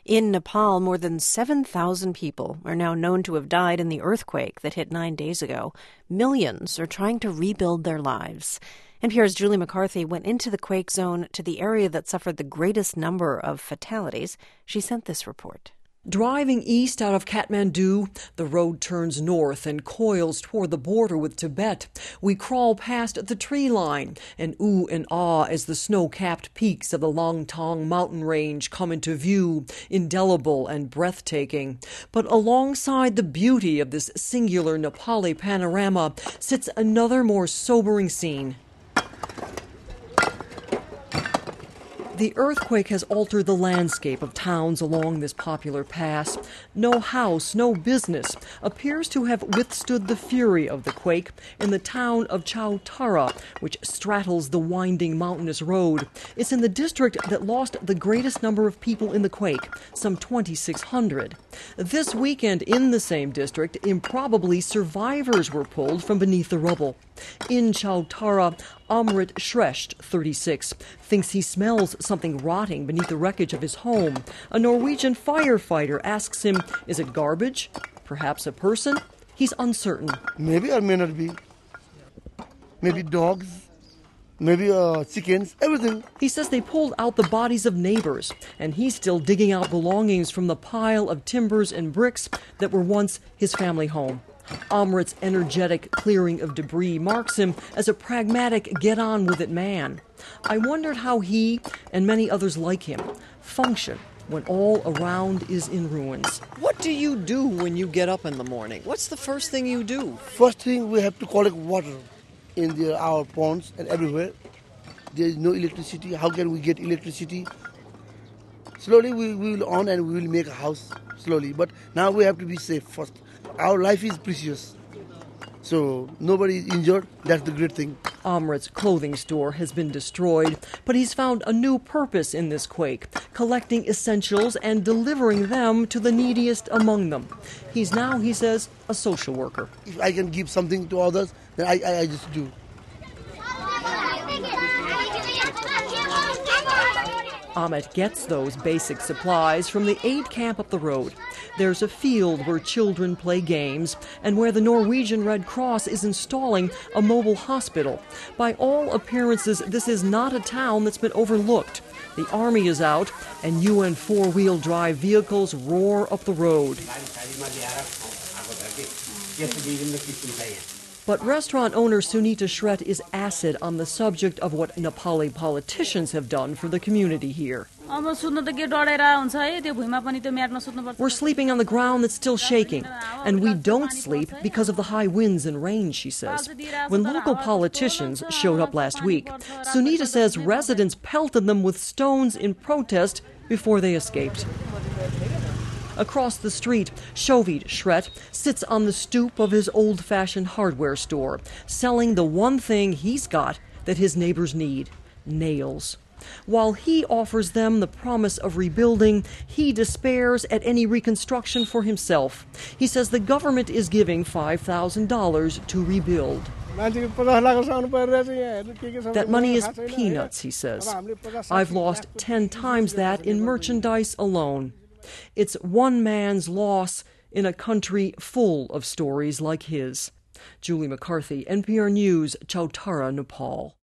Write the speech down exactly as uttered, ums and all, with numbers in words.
In Nepal, more than seven thousand people are now known to have died in the earthquake that hit nine days ago. Millions are trying to rebuild their lives. N P R's Julie McCarthy went into the quake zone to the area that suffered the greatest number of fatalities. She sent this report. Driving east out of Kathmandu, the road turns north and coils toward the border with Tibet. We crawl past the tree line and ooh and ah as the snow-capped peaks of the Langtang mountain range come into view, indelible and breathtaking. But alongside the beauty of this singular Nepali panorama sits another more sobering scene. The earthquake has altered the landscape of towns along this popular pass. No house, no business appears to have withstood the fury of the quake in the town of Chautara, which straddles the winding mountainous road. It's in the district that lost the greatest number of people in the quake, some twenty-six hundred. This weekend in the same district, improbably survivors were pulled from beneath the rubble. In Chautara, Amrit Shresht, thirty-six, thinks he smells something rotting beneath the wreckage of his home. A Norwegian firefighter asks him, is it garbage? Perhaps a person? He's uncertain. Maybe or may not be. Maybe dogs. Maybe uh, chickens, everything. He says they pulled out the bodies of neighbors, and he's still digging out belongings from the pile of timbers and bricks that were once his family home. Amrit's energetic clearing of debris marks him as a pragmatic, get-on-with-it man. I wondered how he, and many others like him, function when all around is in ruins. What do you do when you get up in the morning? What's the first thing you do? First thing, we have to collect water in the, our ponds and everywhere. There is no electricity. How can we get electricity? Slowly we, we will on and we will make a house slowly. But now we have to be safe first. Our life is precious. So nobody is injured. That's the great thing. Amrit's clothing store has been destroyed, but he's found a new purpose in this quake, collecting essentials and delivering them to the neediest among them. He's now, he says, a social worker. If I can give something to others, then I, I, I just do. Amit gets those basic supplies from the aid camp up the road. There's a field where children play games and where the Norwegian Red Cross is installing a mobile hospital. By all appearances, this is not a town that's been overlooked. The army is out and U N four-wheel drive vehicles roar up the road. But restaurant owner Sunita Shret is acid on the subject of what Nepali politicians have done for the community here. We're sleeping on the ground that's still shaking, and we don't sleep because of the high winds and rain, she says. When local politicians showed up last week, Sunita says residents pelted them with stones in protest before they escaped. Across the street, Shovit Shret sits on the stoop of his old-fashioned hardware store, selling the one thing he's got that his neighbors need, nails. While he offers them the promise of rebuilding, he despairs at any reconstruction for himself. He says the government is giving five thousand dollars to rebuild. That money is peanuts, he says. I've lost ten times that in merchandise alone. It's one man's loss in a country full of stories like his. Julie McCarthy, N P R News, Chautara, Nepal.